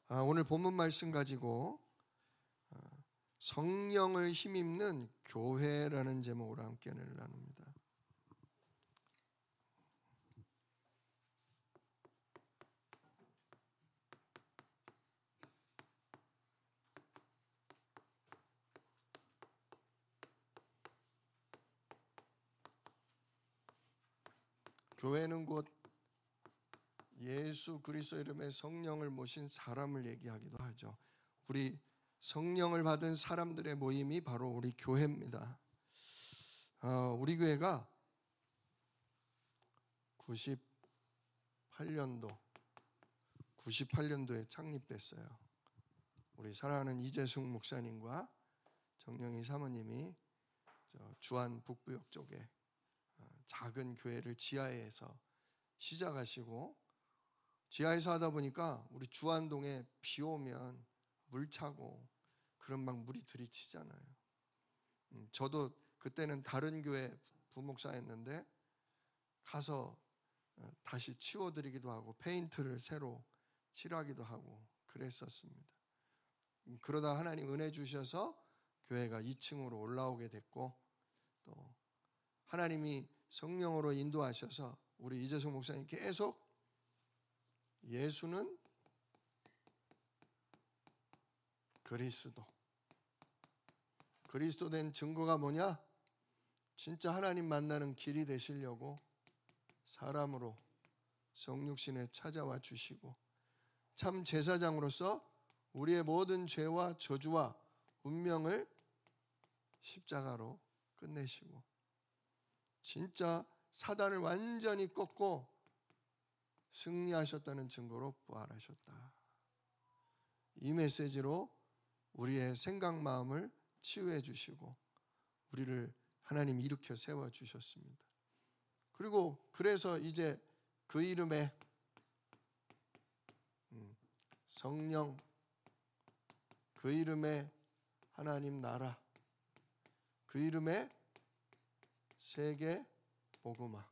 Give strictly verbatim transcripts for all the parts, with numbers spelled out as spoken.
오늘 본문 말씀 가지고 성령을 힘입는 교회라는 제목으로 함께 은혜를 나눕니다. 교회는 곧 예수 그리스도 이름의 성령을 모신 사람을 얘기하기도 하죠. 우리 성령을 받은 사람들의 모임이 바로 우리 교회입니다. 어, 우리 교회가 구십팔 년도 구십팔 년도에 창립됐어요. 우리 사랑하는 이재숙 목사님과 정영희 사모님이 저 주안 북부역 쪽에 작은 교회를 지하에서 시작하시고, 지하에서 하다 보니까 우리 주안동에 비 오면 물 차고 그런 막 물이 들이치잖아요. 저도 그때는 다른 교회 부목사였는데 가서 다시 치워드리기도 하고 페인트를 새로 칠하기도 하고 그랬었습니다. 그러다 하나님 은혜 주셔서 교회가 이 층으로 올라오게 됐고, 또 하나님이 성령으로 인도하셔서 우리 이재성 목사님 계속 예수는 그리스도, 그리스도 된 증거가 뭐냐? 진짜 하나님 만나는 길이 되시려고 사람으로 성육신에 찾아와 주시고 참 제사장으로서 우리의 모든 죄와 저주와 운명을 십자가로 끝내시고 진짜 사단을 완전히 꺾고 승리하셨다는 증거로 부활하셨다. 이 메시지로 우리의 생각 마음을 치유해 주시고 우리를 하나님이 일으켜 세워 주셨습니다. 그리고 그래서 이제 그 이름에 성령, 그 이름에 하나님 나라, 그 이름에 세계 복음화,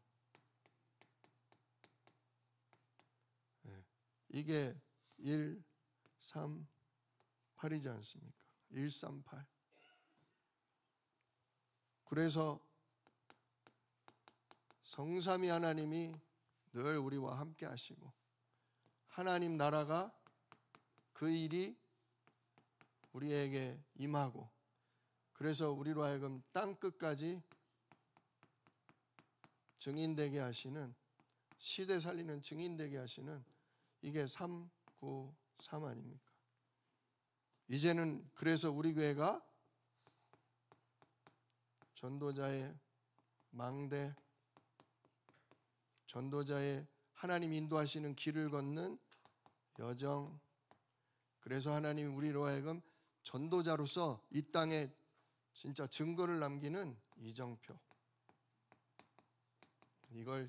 네. 이게 일, 삼, 팔이지 않습니까? 일, 삼, 팔. 그래서 성삼위 하나님이 늘 우리와 함께 하시고 하나님 나라가 그 일이 우리에게 임하고, 그래서 우리로 하여금 땅 끝까지 증인되게 하시는, 시대 살리는 증인되게 하시는, 이게 삼구삼 아닙니까? 이제는 그래서 우리 교회가 전도자의 망대, 전도자의 하나님 인도하시는 길을 걷는 여정, 그래서 하나님이 우리로 하여금 전도자로서 이 땅에 진짜 증거를 남기는 이정표, 이걸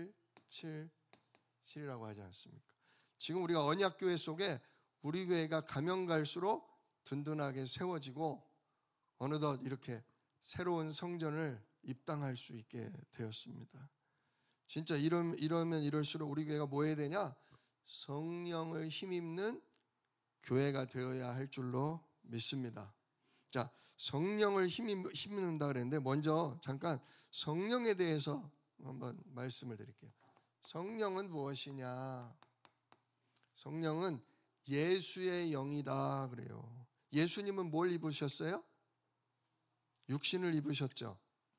칠칠칠이라고 하지 않습니까? 지금 우리가 언약교회 속에 우리 교회가 가면 갈수록 든든하게 세워지고 어느덧 이렇게 새로운 성전을 입당할 수 있게 되었습니다. 진짜 이러, 이러면 이럴수록 우리 교회가 뭐 해야 되냐? 성령을 힘입는 교회가 되어야 할 줄로 믿습니다. 자, 성령을 힘입, 힘입는다 그랬는데 먼저 잠깐 성령에 대해서 한번 말씀을 드릴게요. 성령은 무엇이냐? 성령은 예수의 영이다 그래요. 예수님은 뭘 입으셨어요? 육신을 입으셨죠.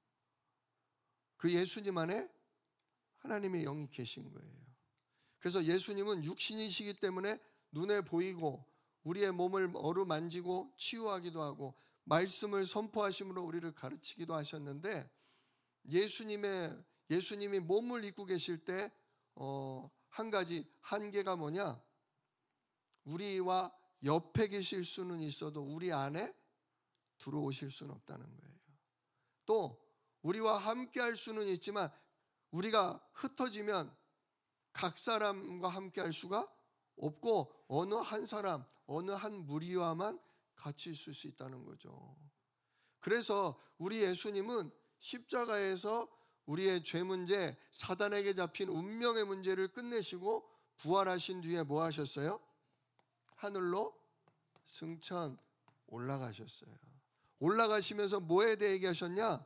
그 예수님 안에 하나님의 영이 계신 거예요. 그래서 예수님은 육신이시기 때문에 눈에 보이고 우리의 몸을 어루만지고 치유하기도 하고 말씀을 선포하심으로 우리를 가르치기도 하셨는데, 예수님의 예수님이 몸을 입고 계실 때 어, 한 가지 한계가 뭐냐? 우리와 옆에 계실 수는 있어도 우리 안에 들어오실 수는 없다는 거예요. 또 우리와 함께 할 수는 있지만 우리가 흩어지면 각 사람과 함께 할 수가 없고 어느 한 사람, 어느 한 무리와만 같이 있을 수 있다는 거죠. 그래서 우리 예수님은 십자가에서 우리의 죄 문제, 사단에게 잡힌 운명의 문제를 끝내시고 부활하신 뒤에 뭐 하셨어요? 하늘로 승천 올라가셨어요. 올라가시면서 뭐에 대해 얘기하셨냐?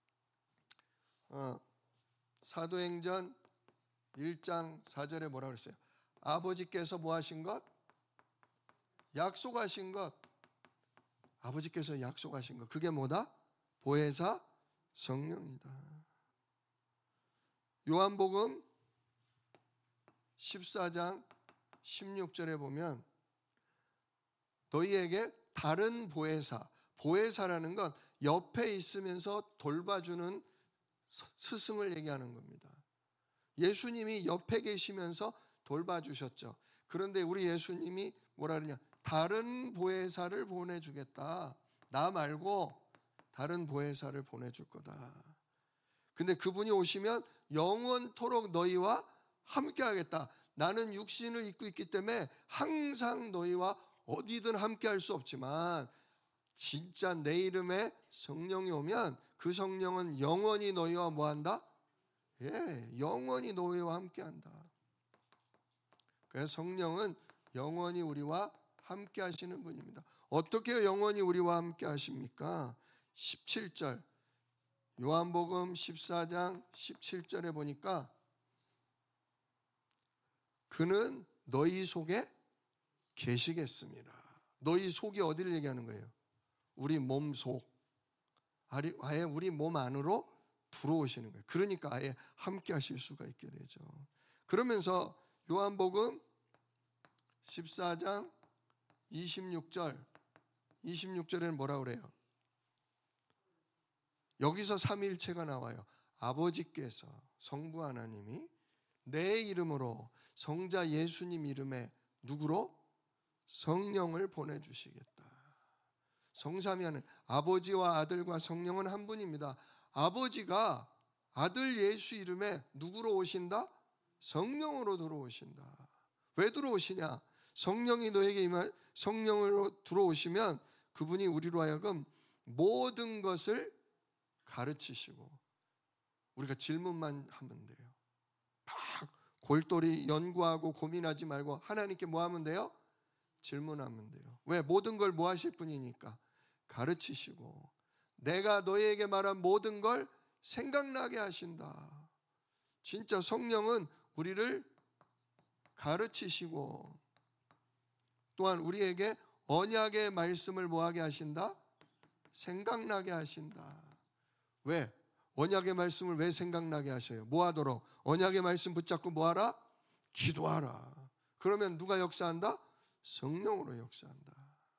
어, 사도행전 일 장 사 절에 뭐라 그랬어요? 아버지께서 뭐 하신 것? 약속하신 것. 아버지께서 약속하신 것. 그게 뭐다? 보혜사 성령이다. 요한복음 십사 장 십육 절에 보면 너희에게 다른 보혜사, 보혜사라는 건 옆에 있으면서 돌봐주는 스승을 얘기하는 겁니다. 예수님이 옆에 계시면서 돌봐주셨죠. 그런데 우리 예수님이 뭐라 그러냐? 다른 보혜사를 보내주겠다. 나 말고 다른 보혜사를 보내줄 거다. 근데 그분이 오시면 영원토록 너희와 함께 하겠다. 나는 육신을 입고 있기 때문에 항상 너희와 어디든 함께 할 수 없지만 진짜 내 이름에 성령이 오면 그 성령은 영원히 너희와 뭐한다? 예, 영원히 너희와 함께 한다. 그래서 성령은 영원히 우리와 함께 하시는 분입니다. 어떻게 영원히 우리와 함께 하십니까? 십칠 절 요한복음 십사 장 십칠 절에 보니까 그는 너희 속에 계시겠습니다. 너희 속이 어디를 얘기하는 거예요? 우리 몸 속. 아예 우리 몸 안으로 들어오시는 거예요. 그러니까 아예 함께 하실 수가 있게 되죠. 그러면서 요한복음 십사 장 이십육 절 이십육 절에는 뭐라고 그래요? 여기서 삼위일체가 나와요. 아버지께서 성부 하나님이 내 이름으로 성자 예수님 이름에 누구로? 성령을 보내주시겠다. 성삼위하는 아버지와 아들과 성령은 한 분입니다. 아버지가 아들 예수 이름에 누구로 오신다? 성령으로 들어오신다. 왜 들어오시냐? 성령이 너에게 임한 성령으로 들어오시면 그분이 우리로 하여금 모든 것을 가르치시고 우리가 질문만 하면 돼요. 막 골똘히 연구하고 고민하지 말고 하나님께 뭐 하면 돼요? 질문하면 돼요. 왜? 모든 걸 뭐 하실 분이니까 가르치시고 내가 너희에게 말한 모든 걸 생각나게 하신다. 진짜 성령은 우리를 가르치시고 또한 우리에게 언약의 말씀을 뭐하게 하신다? 생각나게 하신다. 왜? 언약의 말씀을 왜 생각나게 하셔요? 뭐 하도록? 언약의 말씀 붙잡고 뭐 하라? 기도하라. 그러면 누가 역사한다? 성령으로 역사한다.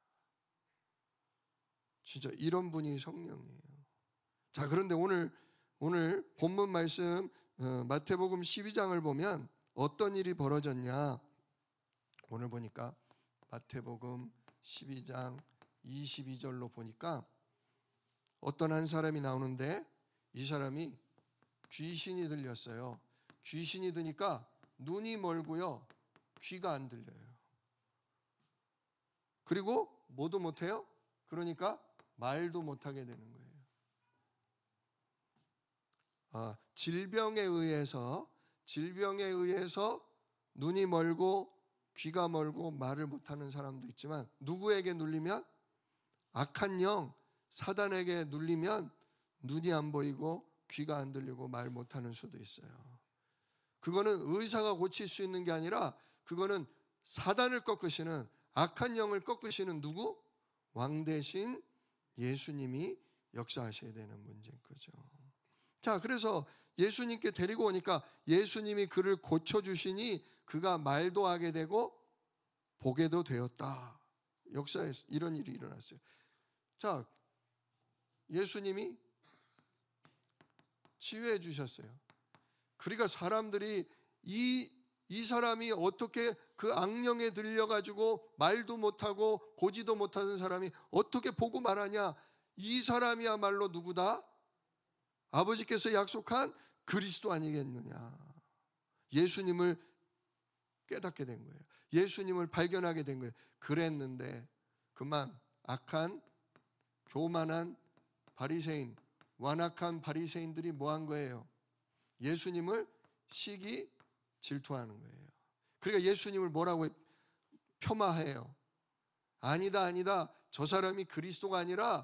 진짜 이런 분이 성령이에요. 자, 그런데 오늘 오늘 본문 말씀 어, 마태복음 십이 장을 보면 어떤 일이 벌어졌냐? 오늘 보니까 마태복음 십이 장 이십이 절로 보니까 어떤 한 사람이 나오는데 이 사람이 귀신이 들렸어요. 귀신이 드니까 눈이 멀고요. 귀가 안 들려요. 그리고 뭐도 못해요? 그러니까 말도 못하게 되는 거예요. 아, 질병에 의해서 질병에 의해서 눈이 멀고 귀가 멀고 말을 못하는 사람도 있지만 누구에게 눌리면? 악한 영 사단에게 눌리면 눈이 안 보이고 귀가 안 들리고 말 못하는 수도 있어요. 그거는 의사가 고칠 수 있는 게 아니라 그거는 사단을 꺾으시는 악한 영을 꺾으시는 누구? 왕 대신 예수님이 역사하셔야 되는 문제인 거죠. 자, 그래서 예수님께 데리고 오니까 예수님이 그를 고쳐주시니 그가 말도 하게 되고 보게도 되었다. 역사에서 이런 일이 일어났어요. 자, 예수님이 치유해 주셨어요. 그러니까 사람들이 이, 이 사람이 어떻게 그 악령에 들려가지고 말도 못하고 보지도 못하는 사람이 어떻게 보고 말하냐? 이 사람이야말로 누구다? 아버지께서 약속한 그리스도 아니겠느냐. 예수님을 깨닫게 된 거예요. 예수님을 발견하게 된 거예요. 그랬는데 그만 악한 교만한 바리새인, 완악한 바리새인들이 뭐 한 거예요? 예수님을 시기 질투하는 거예요. 그러니까 예수님을 뭐라고 폄하해요? 아니다 아니다 저 사람이 그리스도가 아니라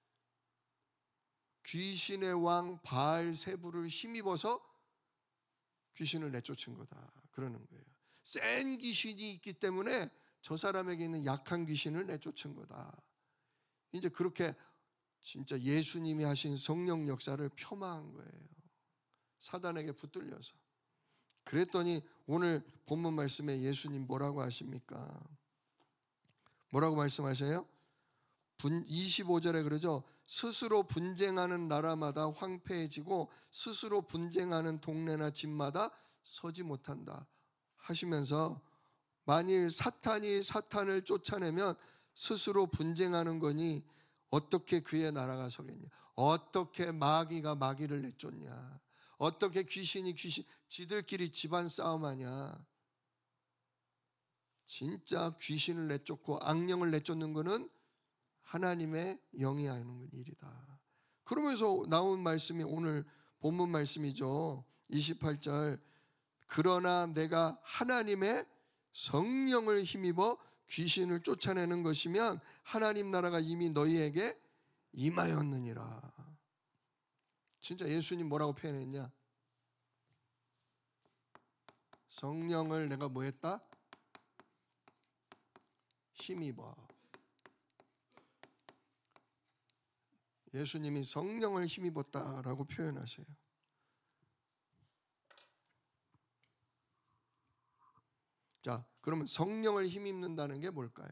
귀신의 왕 바알세불을 힘입어서 귀신을 내쫓은 거다 그러는 거예요. 센 귀신이 있기 때문에 저 사람에게 있는 약한 귀신을 내쫓은 거다. 이제 그렇게 진짜 예수님이 하신 성령 역사를 폄하한 거예요. 사단에게 붙들려서. 그랬더니 오늘 본문 말씀에 예수님 뭐라고 하십니까? 뭐라고 말씀하셔요? 이십오 절에 그러죠. 스스로 분쟁하는 나라마다 황폐해지고 스스로 분쟁하는 동네나 집마다 서지 못한다 하시면서, 만일 사탄이 사탄을 쫓아내면 스스로 분쟁하는 거니 어떻게 그의 나라가 서겠냐? 어떻게 마귀가 마귀를 내쫓냐? 어떻게 귀신이 귀신 지들끼리 집안 싸움하냐? 진짜 귀신을 내쫓고 악령을 내쫓는 것은 하나님의 영이 하는 일이다. 그러면서 나온 말씀이 오늘 본문 말씀이죠. 이십팔 절. 그러나 내가 하나님의 성령을 힘입어 귀신을 쫓아내는 것이면 하나님 나라가 이미 너희에게 임하였느니라. 진짜 예수님 뭐라고 표현했냐? 성령을 내가 뭐 했다? 힘입어. 예수님이 성령을 힘입었다라고 표현하세요. 자, 그러면 성령을 힘입는다는 게 뭘까요?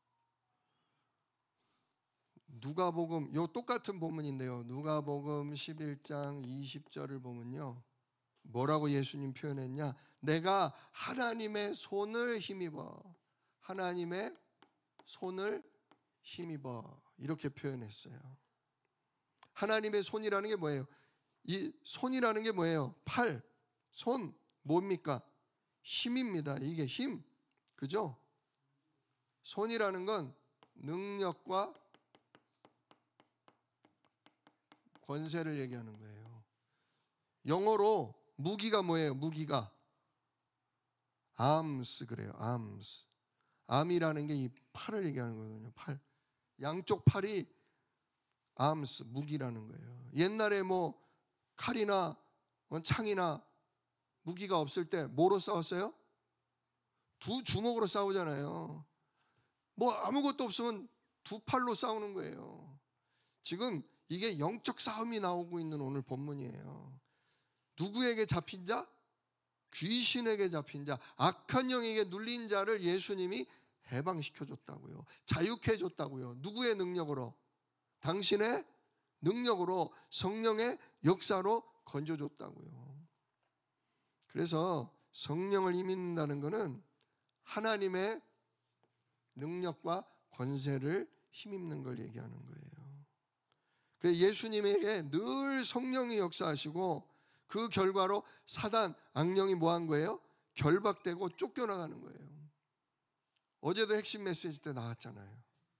누가복음, 요 똑같은 본문인데요. 누가복음 십일 장 이십 절을 보면요. 뭐라고 예수님 표현했냐? 내가 하나님의 손을 힘입어. 하나님의 손을 힘입어. 이렇게 표현했어요. 하나님의 손이라는 게 뭐예요? 이 손이라는 게 뭐예요? 팔, 손, 뭡니까? 힘입니다. 이게 힘. 그죠? 손이라는 건 능력과 권세를 얘기하는 거예요. 영어로 무기가 뭐예요? 무기가 arms 그래요. arms. arm이라는 게 이 팔을 얘기하는 거거든요. 팔. 양쪽 팔이 arms, 무기라는 거예요. 옛날에 뭐 칼이나 창이나 무기가 없을 때 뭐로 싸웠어요? 두 주먹으로 싸우잖아요. 뭐 아무것도 없으면 두 팔로 싸우는 거예요. 지금 이게 영적 싸움이 나오고 있는 오늘 본문이에요. 누구에게 잡힌 자? 귀신에게 잡힌 자, 악한 영에게 눌린 자를 예수님이 해방시켜줬다고요. 자유케해줬다고요. 누구의 능력으로? 당신의 능력으로, 성령의 역사로 건져줬다고요. 그래서 성령을 힘입는다는 것은 하나님의 능력과 권세를 힘입는 걸 얘기하는 거예요. 그래서 예수님에게 늘 성령이 역사하시고 그 결과로 사단, 악령이 뭐 한 거예요? 결박되고 쫓겨나가는 거예요. 어제도 핵심 메시지 때 나왔잖아요.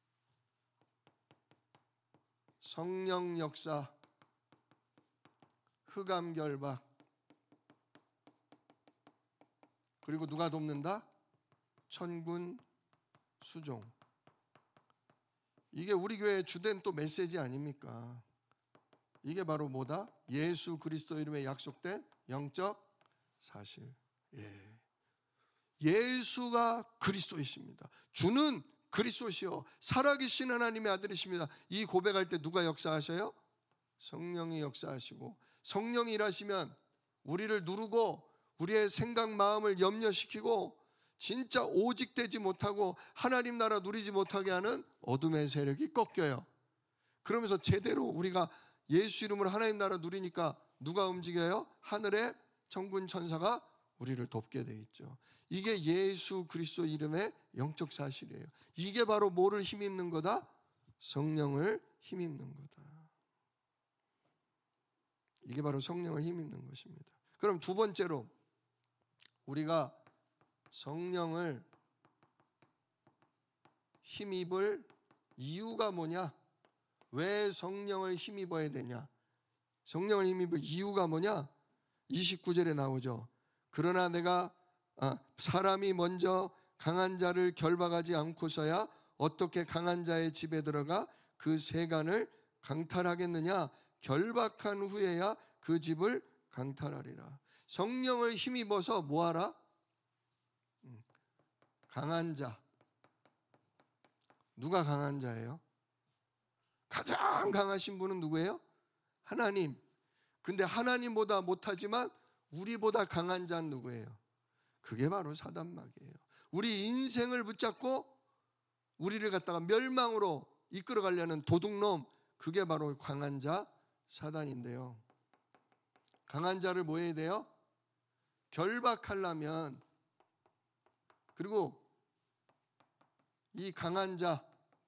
성령 역사, 흑암 결박, 그리고 누가 돕는다? 천군 수종. 이게 우리 교회의 주된 또 메시지 아닙니까? 이게 바로 뭐다? 예수 그리스도 이름에 약속된 영적 사실. 예. 예수가 그리스도이십니다. 주는 그리스도시요 살아계신 하나님의 아들이십니다. 이 고백할 때 누가 역사하셔요? 성령이 역사하시고, 성령이 일하시면 우리를 누르고 우리의 생각 마음을 염려시키고 진짜 오직되지 못하고 하나님 나라 누리지 못하게 하는 어둠의 세력이 꺾여요. 그러면서 제대로 우리가 예수 이름으로 하나님 나라 누리니까 누가 움직여요? 하늘의 천군 천사가 우리를 돕게 돼 있죠. 이게 예수 그리스도 이름의 영적 사실이에요. 이게 바로 뭐를 힘입는 거다? 성령을 힘입는 거다. 이게 바로 성령을 힘입는 것입니다. 그럼 두 번째로 우리가 성령을 힘입을 이유가 뭐냐? 왜 성령을 힘입어야 되냐? 성령을 힘입을 이유가 뭐냐? 이십구 절에 나오죠. 그러나 내가 아, 사람이 먼저 강한 자를 결박하지 않고서야 어떻게 강한 자의 집에 들어가 그 세간을 강탈하겠느냐? 결박한 후에야 그 집을 강탈하리라. 성령을 힘입어서 뭐하라? 강한 자. 누가 강한 자예요? 가장 강하신 분은 누구예요? 하나님. 근데 하나님보다 못하지만 우리보다 강한 자는 누구예요? 그게 바로 사단마귀예요. 우리 인생을 붙잡고 우리를 갖다가 멸망으로 이끌어가려는 도둑놈, 그게 바로 강한 자 사단인데요. 강한 자를 뭐 해야 돼요? 결박하려면, 그리고 이 강한 자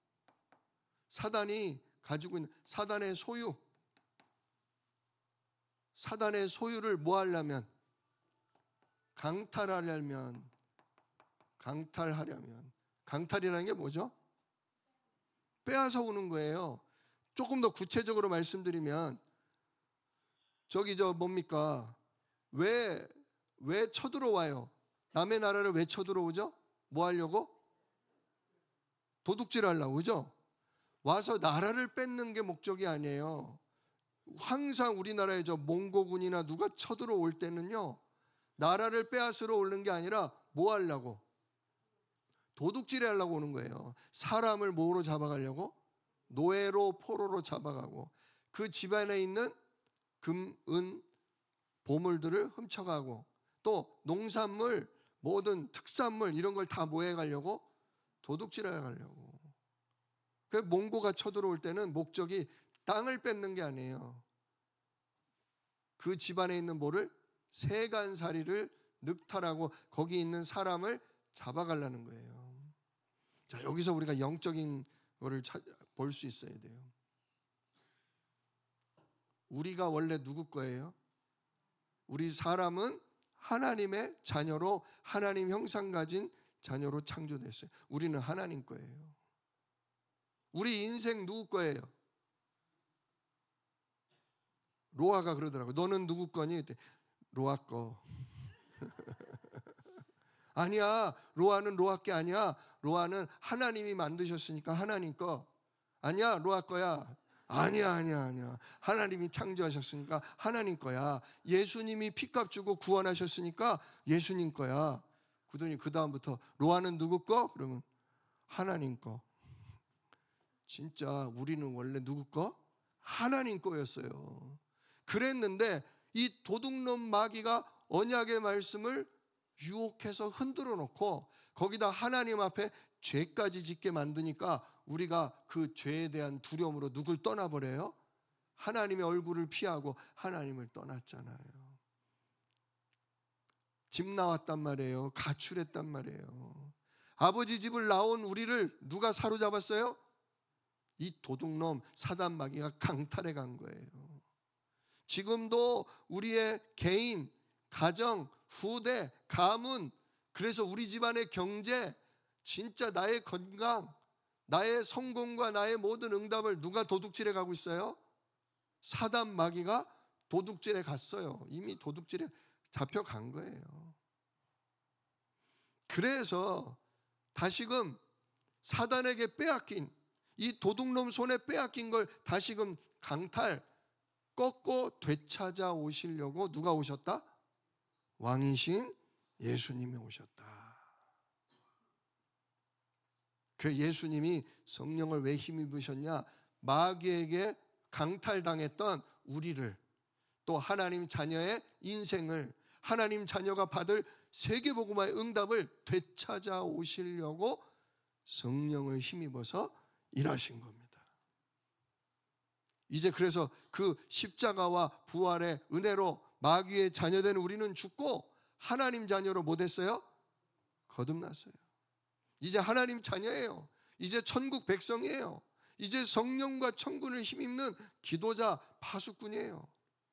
사단이 가지고 있는 사단의 소유, 사단의 소유를 뭐 하려면, 강탈하려면, 강탈하려면, 강탈이라는 게 뭐죠? 빼앗아 오는 거예요. 조금 더 구체적으로 말씀드리면, 저기 저 뭡니까? 왜, 왜 쳐들어와요? 남의 나라를 왜 쳐들어오죠? 뭐 하려고? 도둑질 하려고, 그죠? 와서 나라를 뺏는 게 목적이 아니에요. 항상 우리나라에 저 몽고군이나 누가 쳐들어올 때는요, 나라를 빼앗으러 오는 게 아니라 뭐 하려고? 도둑질 하려고 오는 거예요. 사람을 뭐로 잡아가려고? 노예로, 포로로 잡아가고 그 집안에 있는 금, 은, 보물들을 훔쳐가고 또 농산물, 모든 특산물 이런 걸 다 뭐 해가려고? 도둑질해 가려고. 그 몽고가 쳐들어올 때는 목적이 땅을 뺏는 게 아니에요. 그 집안에 있는 뭐를? 세간살이를 늑탈하고 거기 있는 사람을 잡아가려는 거예요. 자, 여기서 우리가 영적인 거를 볼 수 있어야 돼요. 우리가 원래 누구 거예요? 우리 사람은 하나님의 자녀로, 하나님 형상 가진 자녀로 창조됐어요. 우리는 하나님 거예요. 우리 인생 누구 거예요? 로아가 그러더라고요. 너는 누구 거니? 로아 거. 아니야, 로아는 로아 게 아니야. 로아는 하나님이 만드셨으니까 하나님 거. 아니야, 로아 거야. 아니야, 아니야, 아니야. 하나님이 창조하셨으니까 하나님 거야. 예수님이 피값 주고 구원하셨으니까 예수님 거야. 그러더니 그 다음부터 로아는 누구 거? 그러면 하나님 거. 진짜 우리는 원래 누구 거? 하나님 거였어요. 그랬는데 이 도둑놈 마귀가 언약의 말씀을 유혹해서 흔들어 놓고 거기다 하나님 앞에 죄까지 짓게 만드니까 우리가 그 죄에 대한 두려움으로 누굴 떠나버려요? 하나님의 얼굴을 피하고 하나님을 떠났잖아요. 집 나왔단 말이에요. 가출했단 말이에요. 아버지 집을 나온 우리를 누가 사로잡았어요? 이 도둑놈 사단 마귀가 강탈해 간 거예요. 지금도 우리의 개인, 가정, 후대, 가문, 그래서 우리 집안의 경제, 진짜 나의 건강, 나의 성공과 나의 모든 응답을 누가 도둑질해 가고 있어요? 사단 마귀가 도둑질해 갔어요. 이미 도둑질에 잡혀간 거예요. 그래서 다시금 사단에게 빼앗긴 이 도둑놈 손에 빼앗긴 걸 다시금 강탈, 꺾고 되찾아 오시려고 누가 오셨다? 왕이신 예수님이 오셨다. 그 예수님이 성령을 왜 힘입으셨냐? 마귀에게 강탈당했던 우리를, 또 하나님 자녀의 인생을, 하나님 자녀가 받을 세계복음화의 응답을 되찾아 오시려고 성령을 힘입어서 일하신 겁니다. 이제 그래서 그 십자가와 부활의 은혜로 마귀의 자녀된 우리는 죽고 하나님 자녀로 뭐 됐어요? 거듭났어요. 이제 하나님 자녀예요. 이제 천국 백성이에요. 이제 성령과 천군을 힘입는 기도자 파수꾼이에요.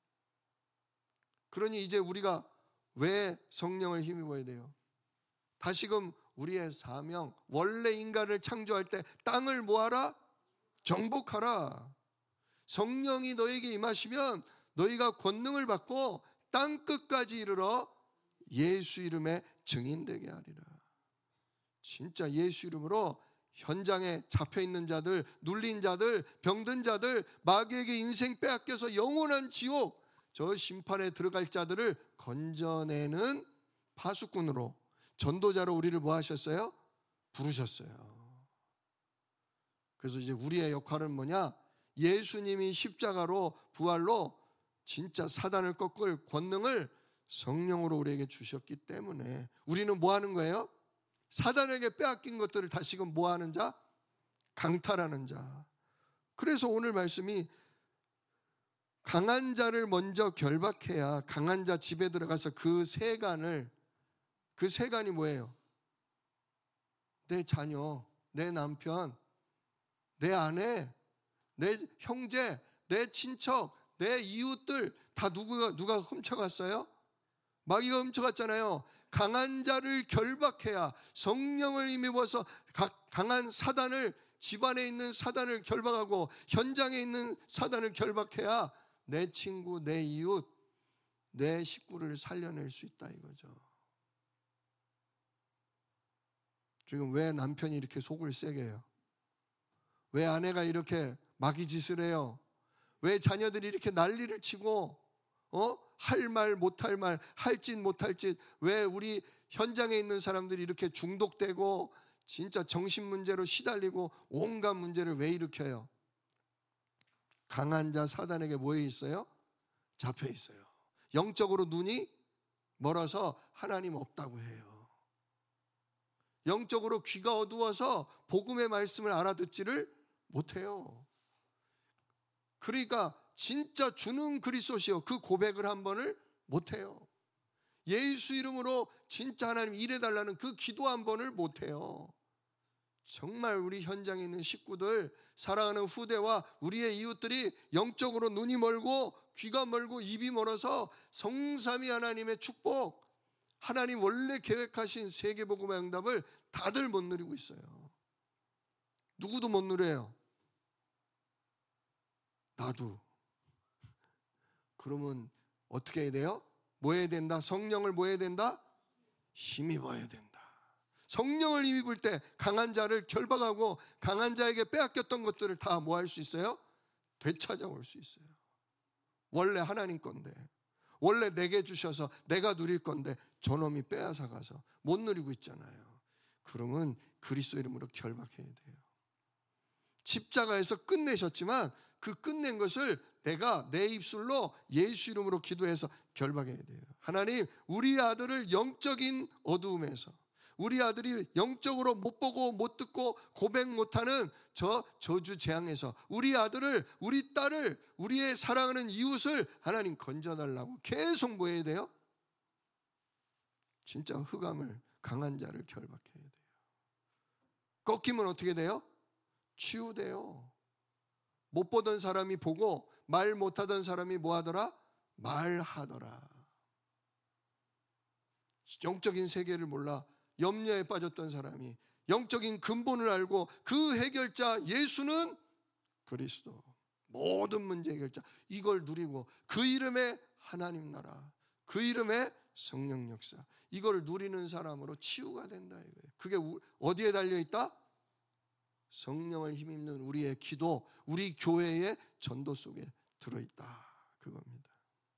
그러니 이제 우리가 왜 성령을 힘입어야 돼요? 다시금 우리의 사명, 원래 인간을 창조할 때 땅을 뭐하라? 정복하라. 성령이 너에게 임하시면 너희가 권능을 받고 땅 끝까지 이르러 예수 이름의 증인되게 하리라. 진짜 예수 이름으로 현장에 잡혀있는 자들, 눌린 자들, 병든 자들, 마귀에게 인생 빼앗겨서 영원한 지옥, 저 심판에 들어갈 자들을 건져내는 파수꾼으로, 전도자로 우리를 뭐 하셨어요? 부르셨어요. 그래서 이제 우리의 역할은 뭐냐? 예수님이 십자가로 부활로 진짜 사단을 꺾을 권능을 성령으로 우리에게 주셨기 때문에 우리는 뭐 하는 거예요? 사단에게 빼앗긴 것들을 다시금 뭐 하는 자? 강탈하는 자. 그래서 오늘 말씀이 강한 자를 먼저 결박해야 강한 자 집에 들어가서 그 세간을, 그 세간이 뭐예요? 내 자녀, 내 남편, 내 아내, 내 형제, 내 친척, 내 이웃들 다 누가 누가 훔쳐갔어요? 마귀가 훔쳐갔잖아요. 강한 자를 결박해야, 성령을 힘입어서 강한 사단을, 집안에 있는 사단을 결박하고 현장에 있는 사단을 결박해야 내 친구, 내 이웃, 내 식구를 살려낼 수 있다 이거죠. 지금 왜 남편이 이렇게 속을 세게 해요? 왜 아내가 이렇게 마귀 짓을 해요? 왜 자녀들이 이렇게 난리를 치고 어? 할 말 못할 말, 할 짓 못할 짓, 왜 우리 현장에 있는 사람들이 이렇게 중독되고 진짜 정신 문제로 시달리고 온갖 문제를 왜 일으켜요? 강한 자 사단에게 뭐에 있어요? 잡혀 있어요. 영적으로 눈이 멀어서 하나님 없다고 해요. 영적으로 귀가 어두워서 복음의 말씀을 알아듣지를 못해요. 그러니까 진짜 주는 그리스도시요, 그 고백을 한 번을 못해요. 예수 이름으로 진짜 하나님 일해달라는 그 기도 한 번을 못해요. 정말 우리 현장에 있는 식구들, 사랑하는 후대와 우리의 이웃들이 영적으로 눈이 멀고 귀가 멀고 입이 멀어서 성삼위 하나님의 축복, 하나님 원래 계획하신 세계복음의 응답을 다들 못 누리고 있어요. 누구도 못 누려요. 나도. 그러면 어떻게 해야 돼요? 뭐 해야 된다? 성령을 뭐 해야 된다? 힘입어야 된다. 성령을 힘입을 때 강한 자를 결박하고 강한 자에게 빼앗겼던 것들을 다 뭐 할 수 있어요? 되찾아올 수 있어요. 원래 하나님 건데, 원래 내게 주셔서 내가 누릴 건데 저놈이 빼앗아가서 못 누리고 있잖아요. 그러면 그리스도 이름으로 결박해야 돼요. 십자가에서 끝내셨지만 그 끝낸 것을 내가 내 입술로 예수 이름으로 기도해서 결박해야 돼요. 하나님, 우리 아들을 영적인 어두움에서, 우리 아들이 영적으로 못 보고 못 듣고 고백 못하는 저 저주 재앙에서 우리 아들을, 우리 딸을, 우리의 사랑하는 이웃을 하나님 건져달라고 계속 뭐 해야 돼요? 진짜 흑암을, 강한 자를 결박해야 돼요. 꺾이면 어떻게 돼요? 치유돼요. 못 보던 사람이 보고 말 못하던 사람이 뭐 하더라? 말하더라. 영적인 세계를 몰라 염려에 빠졌던 사람이 영적인 근본을 알고 그 해결자 예수는 그리스도, 모든 문제 해결자, 이걸 누리고 그 이름에 하나님 나라, 그 이름에 성령 역사, 이걸 누리는 사람으로 치유가 된다 이거예요. 그게 어디에 달려있다? 성령을 힘입는 우리의 기도, 우리 교회의 전도 속에 들어있다 그겁니다.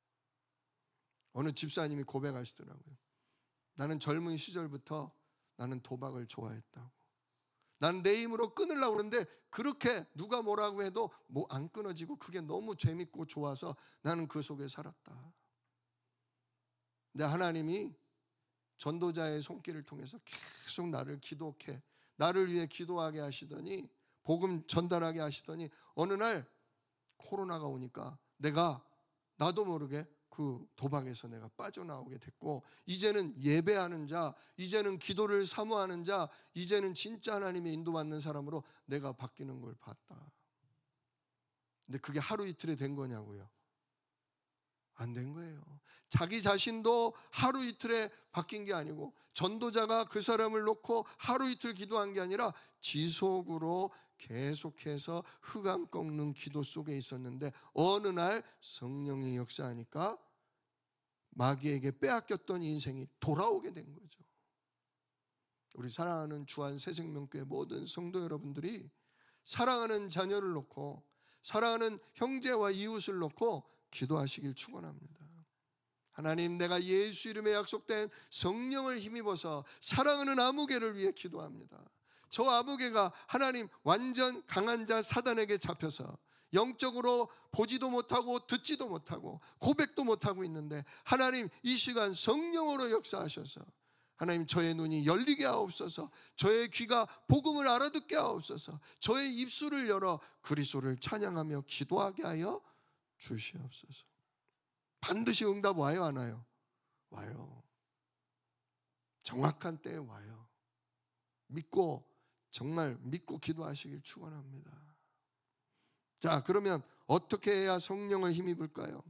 어느 집사님이 고백하시더라고요. 나는 젊은 시절부터 나는 도박을 좋아했다고. 난 내 힘으로 끊으려고 그러는데 그렇게 누가 뭐라고 해도 뭐 안 끊어지고 그게 너무 재밌고 좋아서 나는 그 속에 살았다. 근데 하나님이 전도자의 손길을 통해서 계속 나를 기도케, 나를 위해 기도하게 하시더니, 복음 전달하게 하시더니 어느 날 코로나가 오니까 내가 나도 모르게 그 도박에서 내가 빠져나오게 됐고, 이제는 예배하는 자, 이제는 기도를 사모하는 자, 이제는 진짜 하나님의 인도받는 사람으로 내가 바뀌는 걸 봤다. 근데 그게 하루 이틀에 된 거냐고요? 안 된 거예요. 자기 자신도 하루 이틀에 바뀐 게 아니고 전도자가 그 사람을 놓고 하루 이틀 기도한 게 아니라 지속으로 계속해서 흑암 꺾는 기도 속에 있었는데 어느 날 성령이 역사하니까 마귀에게 빼앗겼던 인생이 돌아오게 된 거죠. 우리 사랑하는 주한 새생명교회 모든 성도 여러분들이 사랑하는 자녀를 놓고 사랑하는 형제와 이웃을 놓고 기도하시길 축원합니다. 하나님, 내가 예수 이름에 약속된 성령을 힘입어서 사랑하는 아무개를 위해 기도합니다. 저 아무개가 하나님 완전 강한 자 사단에게 잡혀서 영적으로 보지도 못하고 듣지도 못하고 고백도 못하고 있는데 하나님 이 시간 성령으로 역사하셔서 하나님 저의 눈이 열리게 하옵소서. 저의 귀가 복음을 알아듣게 하옵소서. 저의 입술을 열어 그리스도를 찬양하며 기도하게 하여 주시옵소서. 반드시 응답 와요, 안 와요? 와요. 정확한 때에 와요. 믿고 정말 믿고 기도하시길 축원합니다. 자, 그러면 어떻게 해야 성령을 힘입을까요?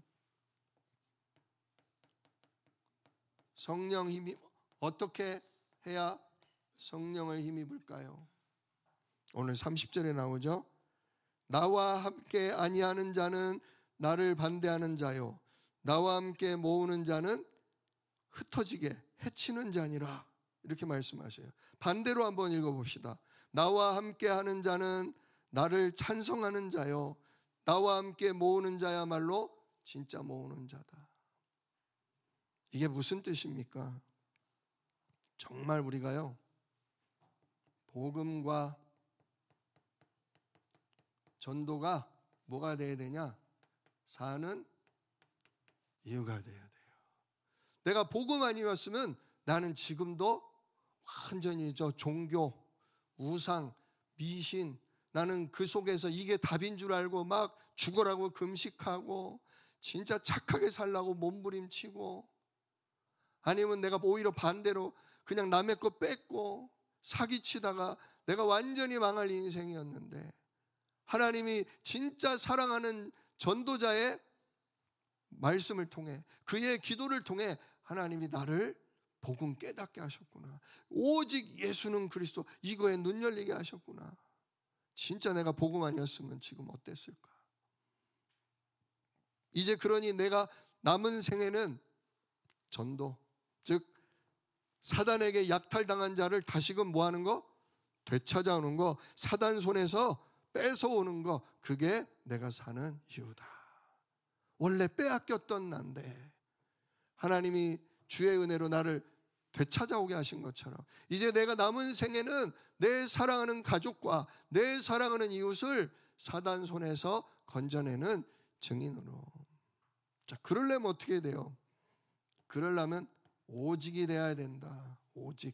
성령 힘입 어떻게 해야 성령을 힘입을까요? 오늘 삼십 절에 나오죠. 나와 함께 아니하는 자는 나를 반대하는 자요, 나와 함께 모으는 자는 흩어지게 해치는 자니라. 이렇게 말씀하셔요. 반대로 한번 읽어봅시다. 나와 함께 하는 자는 나를 찬송하는 자요, 나와 함께 모으는 자야말로 진짜 모으는 자다. 이게 무슨 뜻입니까? 정말 우리가요, 복음과 전도가 뭐가 돼야 되냐? 사는 이유가 돼야 돼요. 내가 복음 아니었으면 나는 지금도 완전히 저 종교, 우상, 미신, 나는 그 속에서 이게 답인 줄 알고 막 죽으라고 금식하고 진짜 착하게 살라고 몸부림치고, 아니면 내가 오히려 반대로 그냥 남의 거 뺏고 사기치다가 내가 완전히 망할 인생이었는데 하나님이 진짜 사랑하는 전도자의 말씀을 통해 그의 기도를 통해 하나님이 나를 복음 깨닫게 하셨구나. 오직 예수는 그리스도, 이거에 눈 열리게 하셨구나. 진짜 내가 복음 아니었으면 지금 어땠을까? 이제 그러니 내가 남은 생애는 전도, 즉 사단에게 약탈당한 자를 다시금 뭐하는 거? 되찾아오는 거, 사단 손에서 뺏어오는 거, 그게 내가 사는 이유다. 원래 빼앗겼던 난데 하나님이 주의 은혜로 나를 되찾아오게 하신 것처럼 이제 내가 남은 생애는 내 사랑하는 가족과 내 사랑하는 이웃을 사단 손에서 건져내는 증인으로. 자, 그러려면 어떻게 돼요? 그러려면 오직이 돼야 된다. 오직.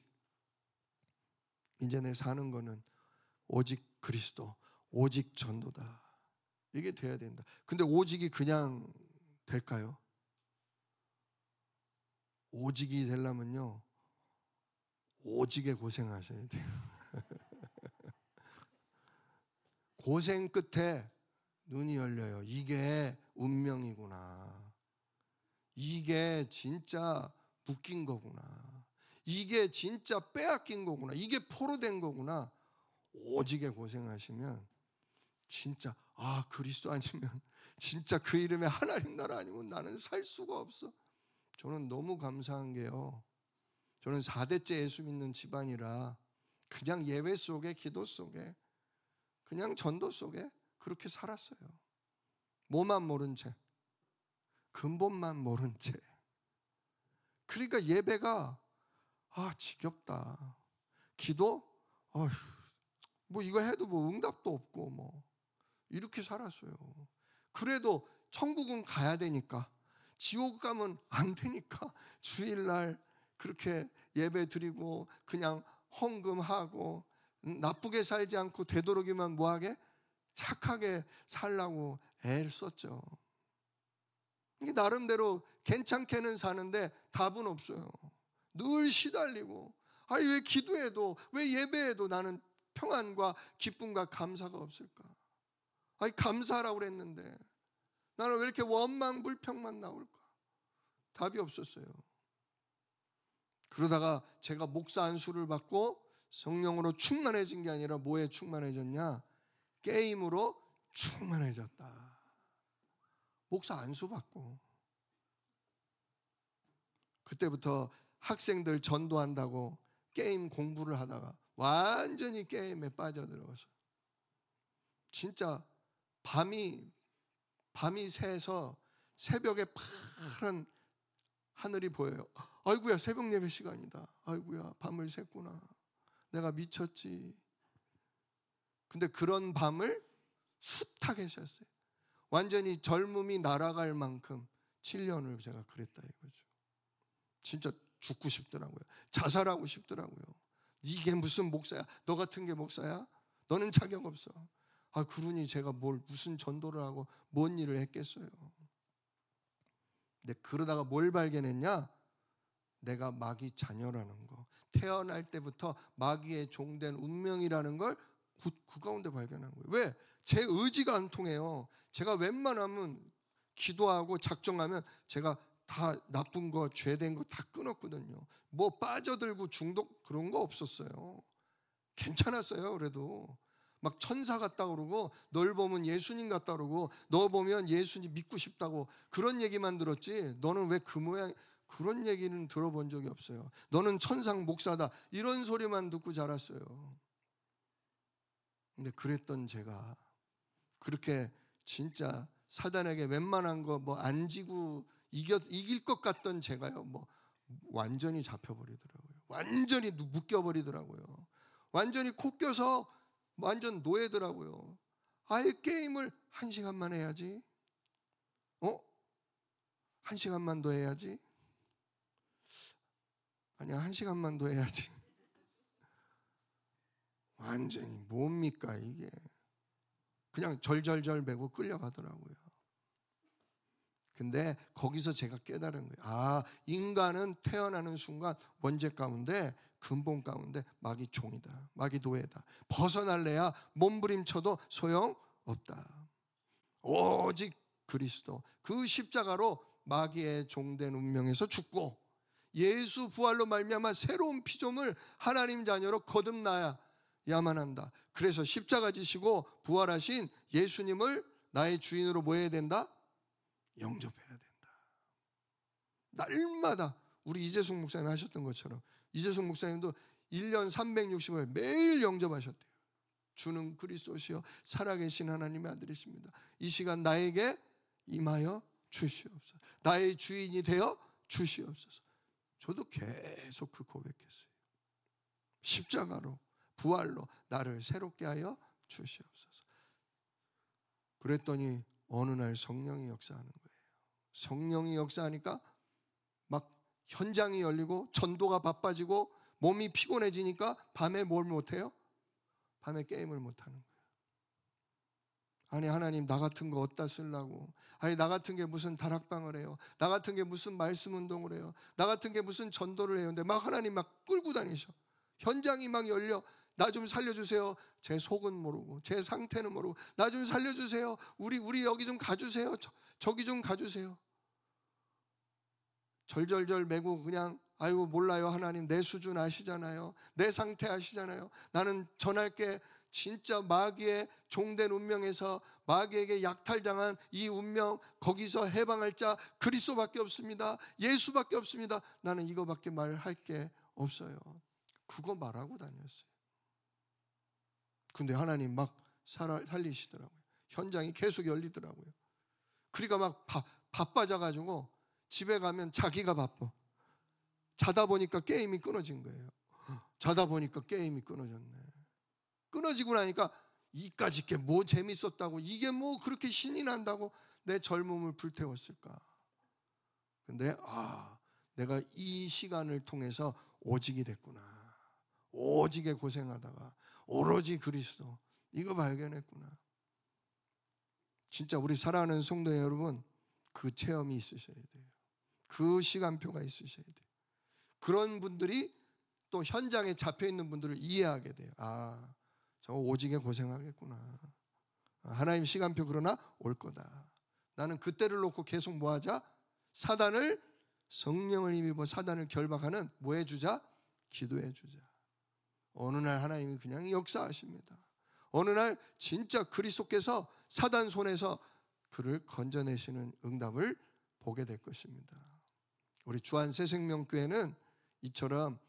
이제 내 사는 거는 오직 그리스도, 오직 전도다. 이게 돼야 된다. 근데 오직이 그냥 될까요? 오직이 되려면요, 오직에 고생하셔야 돼요. 고생 끝에 눈이 열려요. 이게 운명이구나. 이게 진짜 묶인 거구나. 이게 진짜 빼앗긴 거구나. 이게 포로된 거구나. 오직에 고생하시면 진짜 아, 그리스도 아니면 진짜 그 이름에 하나님 나라 아니면 나는 살 수가 없어. 저는 너무 감사한 게요, 저는 사 대째 예수 믿는 집안이라 그냥 예배 속에, 기도 속에, 그냥 전도 속에 그렇게 살았어요. 뭐만 모른 채, 근본만 모른 채. 그러니까 예배가 아 지겹다. 기도 어휴, 뭐 이거 해도 뭐 응답도 없고 뭐 이렇게 살았어요. 그래도 천국은 가야 되니까, 지옥 가면 안 되니까 주일날 그렇게 예배 드리고 그냥 헌금하고 나쁘게 살지 않고 되도록이면 뭐하게? 착하게 살라고 애를 썼죠. 이게 나름대로 괜찮게는 사는데 답은 없어요. 늘 시달리고, 아니 왜 기도해도, 왜 예배해도 나는 평안과 기쁨과 감사가 없을까? 아니 감사하라고 그랬는데 나는 왜 이렇게 원망 불평만 나올까? 답이 없었어요. 그러다가 제가 목사 안수를 받고 성령으로 충만해진 게 아니라 뭐에 충만해졌냐? 게임으로 충만해졌다. 목사 안수 받고 그때부터 학생들 전도한다고 게임 공부를 하다가 완전히 게임에 빠져들어서 진짜 밤이 밤이 새서 새벽에 파란 하늘이 보여요. 아이고야, 새벽 예배 시간이다. 아이고야, 밤을 샜구나. 내가 미쳤지. 근데 그런 밤을 숱하게 샜어요. 완전히 젊음이 날아갈 만큼 칠 년을 제가 그랬다 이거죠. 진짜 죽고 싶더라고요. 자살하고 싶더라고요. 이게 무슨 목사야? 너 같은 게 목사야? 너는 자격 없어. 아, 그러니 제가 뭘 무슨 전도를 하고 뭔 일을 했겠어요. 근데 그러다가 뭘 발견했냐? 내가 마귀 자녀라는 거. 태어날 때부터 마귀의 종된 운명이라는 걸 그, 그 가운데 발견한 거예요. 왜? 제 의지가 안 통해요. 제가 웬만하면 기도하고 작정하면 제가 다 나쁜 거, 죄된 거 다 끊었거든요. 뭐 빠져들고 중독 그런 거 없었어요. 괜찮았어요. 그래도 막 천사 같다 그러고 널 보면 예수님 같다 그러고 너 보면 예수님 믿고 싶다고 그런 얘기만 들었지, 너는 왜 그 모양, 그런 얘기는 들어본 적이 없어요. 너는 천상 목사다 이런 소리만 듣고 자랐어요. 근데 그랬던 제가 그렇게 진짜 사단에게 웬만한 거 뭐 안 지고 이겨, 이길 것 같던 제가요, 뭐 완전히 잡혀버리더라고요. 완전히 묶여버리더라고요. 완전히 코 껴서 완전 노예더라고요. 아예 게임을 한 시간만 해야지. 어? 한 시간만 더 해야지. 아니야, 한 시간만 더 해야지. 완전히 뭡니까 이게. 그냥 절절절 매고 끌려가더라고요. 근데 거기서 제가 깨달은 거예요. 아, 인간은 태어나는 순간 원죄 가운데, 근본 가운데 마귀 종이다. 마귀 노예다. 벗어날래야 몸부림쳐도 소용없다. 오직 그리스도, 그 십자가로 마귀의 종된 운명에서 죽고 예수 부활로 말미암아 새로운 피조물 하나님 자녀로 거듭나야 야만 한다. 그래서 십자가 지시고 부활하신 예수님을 나의 주인으로 뭐 해야 된다? 영접해야 된다. 날마다 우리 이재숙 목사님 하셨던 것처럼 이재숙 목사님도 일 년 삼백육십일 매일 영접하셨대요. 주는 그리스도시요 살아계신 하나님의 아들이십니다. 이 시간 나에게 임하여 주시옵소서. 나의 주인이 되어 주시옵소서. 저도 계속 그 고백했어요. 십자가로 부활로 나를 새롭게 하여 주시옵소서. 그랬더니 어느 날 성령이 역사하는 거예요. 성령이 역사하니까 막 현장이 열리고 전도가 바빠지고 몸이 피곤해지니까 밤에 뭘 못해요? 밤에 게임을 못하는 거예요. 아니 하나님, 나 같은 거 어디다 쓰려고. 아니 나 같은 게 무슨 다락방을 해요. 나 같은 게 무슨 말씀 운동을 해요. 나 같은 게 무슨 전도를 해요. 근데 막 하나님 막 끌고 다니셔. 현장이 막 열려. 나 좀 살려주세요. 제 속은 모르고 제 상태는 모르고 나 좀 살려주세요. 우리 우리 여기 좀 가주세요. 저, 저기 좀 가주세요. 절절절 매고 그냥 아이고 몰라요 하나님, 내 수준 아시잖아요. 내 상태 아시잖아요. 나는 전할게. 진짜 마귀의 종된 운명에서 마귀에게 약탈당한 이 운명, 거기서 해방할 자 그리스도밖에 없습니다. 예수밖에 없습니다. 나는 이거밖에 말할 게 없어요. 그거 말하고 다녔어요. 근데 하나님 막 살아, 살리시더라고요. 현장이 계속 열리더라고요. 그러니까 막 바, 바빠져가지고 집에 가면 자기가 바빠. 자다 보니까 게임이 끊어진 거예요. 자다 보니까 게임이 끊어졌네. 끊어지고 나니까 이까짓 게 뭐 재밌었다고, 이게 뭐 그렇게 신이 난다고 내 젊음을 불태웠을까. 근데 아, 내가 이 시간을 통해서 오직이 됐구나. 오직에 고생하다가 오로지 그리스도, 이거 발견했구나. 진짜 우리 사랑하는 성도 여러분, 그 체험이 있으셔야 돼요. 그 시간표가 있으셔야 돼요. 그런 분들이 또 현장에 잡혀있는 분들을 이해하게 돼요. 아, 저 오직에 고생하겠구나. 하나님 시간표 그러나 올 거다. 나는 그때를 놓고 계속 뭐 하자? 사단을, 성령을 힘입어 사단을 결박하는 뭐 해주자? 기도해 주자. 어느 날 하나님이 그냥 역사하십니다. 어느 날 진짜 그리스도께서 사단 손에서 그를 건져내시는 응답을 보게 될 것입니다. 우리 주한 새생명교회는 이처럼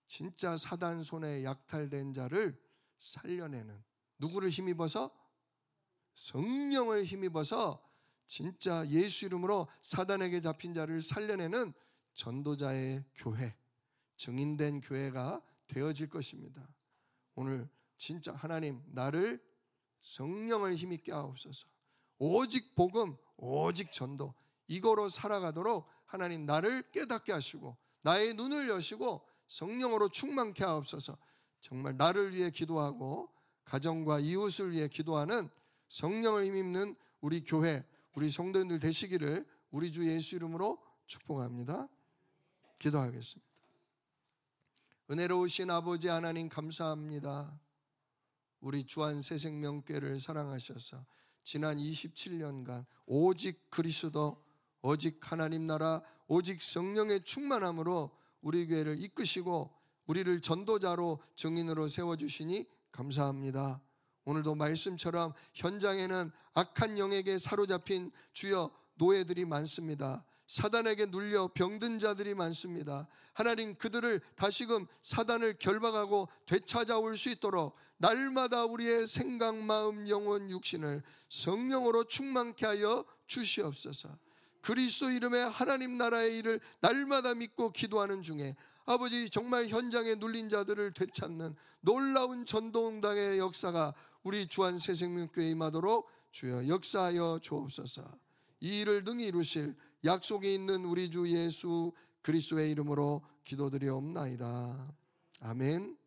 진짜 사단 손에 약탈된 자를 살려내는, 누구를 힘입어서? 성령을 힘입어서 진짜 예수 이름으로 사단에게 잡힌 자를 살려내는 전도자의 교회, 증인된 교회가 되어질 것입니다. 오늘 진짜 하나님, 나를 성령을 힘있게 하옵소서. 오직 복음, 오직 전도, 이거로 살아가도록 하나님 나를 깨닫게 하시고 나의 눈을 여시고 성령으로 충만케 하옵소서. 정말 나를 위해 기도하고 가정과 이웃을 위해 기도하는 성령을 힘입는 우리 교회, 우리 성도님들 되시기를 우리 주 예수 이름으로 축복합니다. 기도하겠습니다. 은혜로우신 아버지 하나님, 감사합니다. 우리 주한 새생명교회를 사랑하셔서 지난 이십칠 년간 오직 그리스도, 오직 하나님 나라, 오직 성령의 충만함으로 우리 교회를 이끄시고 우리를 전도자로 증인으로 세워주시니 감사합니다. 오늘도 말씀처럼 현장에는 악한 영에게 사로잡힌 주여 노예들이 많습니다. 사단에게 눌려 병든 자들이 많습니다. 하나님, 그들을 다시금 사단을 결박하고 되찾아올 수 있도록 날마다 우리의 생각, 마음, 영혼, 육신을 성령으로 충만케 하여 주시옵소서. 그리스도 이름에 하나님 나라의 일을 날마다 믿고 기도하는 중에 아버지, 정말 현장에 눌린 자들을 되찾는 놀라운 전도응답의 역사가 우리 주한 새생명교회에 임하도록 주여 역사하여 주옵소서. 이 일을 능히 이루실 약속이 있는 우리 주 예수 그리스도의 이름으로 기도드리옵나이다. 아멘.